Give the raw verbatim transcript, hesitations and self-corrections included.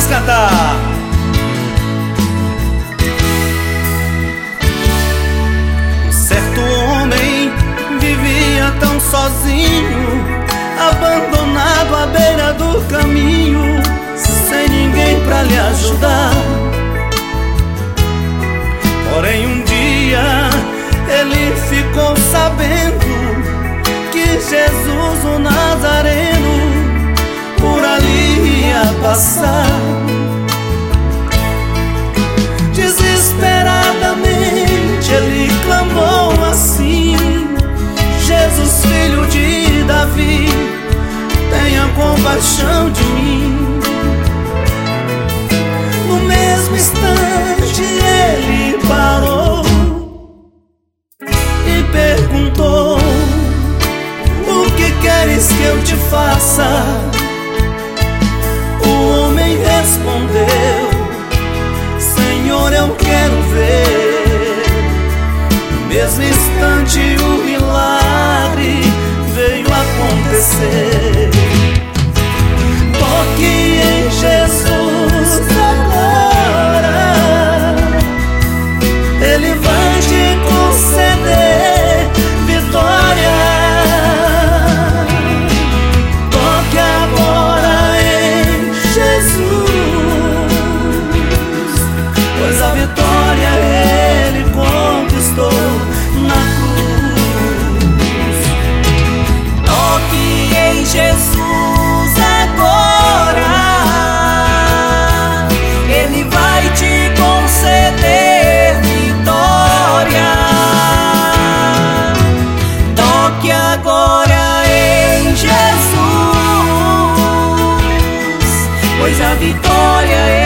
Vamos cantar. Certo homem vivia tão sozinho, abandonado à beira do caminho, sem ninguém pra lhe ajudar. Porém um dia ele ficou sabendo que Jesus o Nazareno por ali ia passar. Desesperadamente ele clamou assim: Jesus, filho de Davi, tenha compaixão de mim. No mesmo instante ele parou e perguntou: o que queres que eu te faça? O homem respondeu: Senhor, eu quero ver. No mesmo instante o milagre veio acontecer. Toque em Jesus agora, Ele vai te conceder vitória. Toque agora em Jesus, pois a vitória Ele conquistou na cruz. Toque em Jesus agora, Ele vai te conceder vitória. Toque agora em Jesus, pois a vitória é